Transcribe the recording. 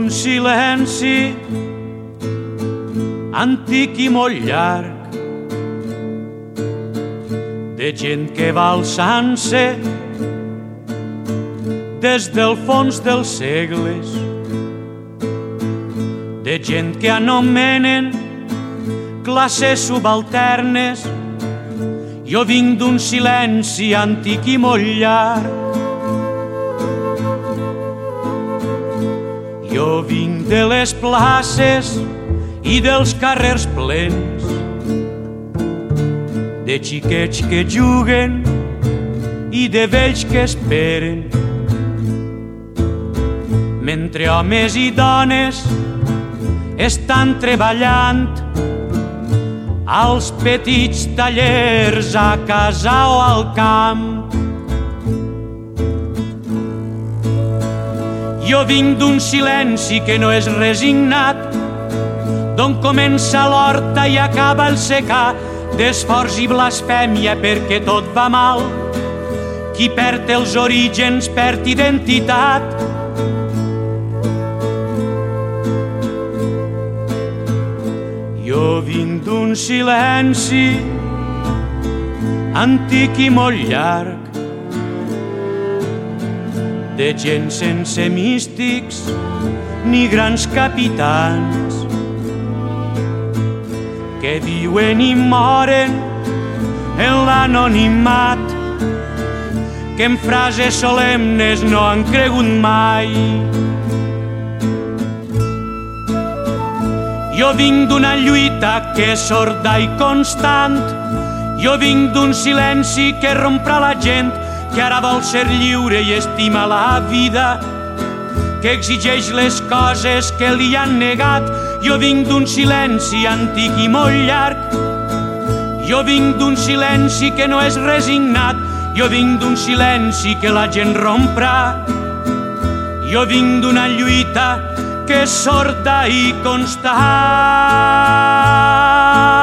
d'un silenci antic i molt llarg, de gent que va alçant-se des del fons dels segles, de gent que anomenen classes subalternes. Jo vinc d'un silenci antic i molt llarg. Jo vinc de les places i dels carrers plens, de xiquets que juguen i de vells que esperen, mentre homes i dones estan treballant als petits tallers a casa o al camp. Jo vinc d'un silenci que no és resignat, d'on comença l'horta i acaba el secà, d'esforç i blasfèmia perquè tot va mal. Qui perd els orígens perd identitat. Jo vinc d'un silenci antic i molt llarg, de gent sense místics ni grans capitans, que viuen i moren en l'anonimat, que en frases solemnes no han cregut mai. Jo vinc d'una lluita que és sorda i constant. Jo vinc d'un silenci que romprà la gent, que ara vol ser lliure i estima la vida, que exigeix les coses que li han negat. Jo vinc d'un silenci antic i molt llarg. Jo vinc d'un silenci que no és resignat. Jo vinc d'un silenci que la gent romprà. Jo vinc d'una lluita que és sorda i constant.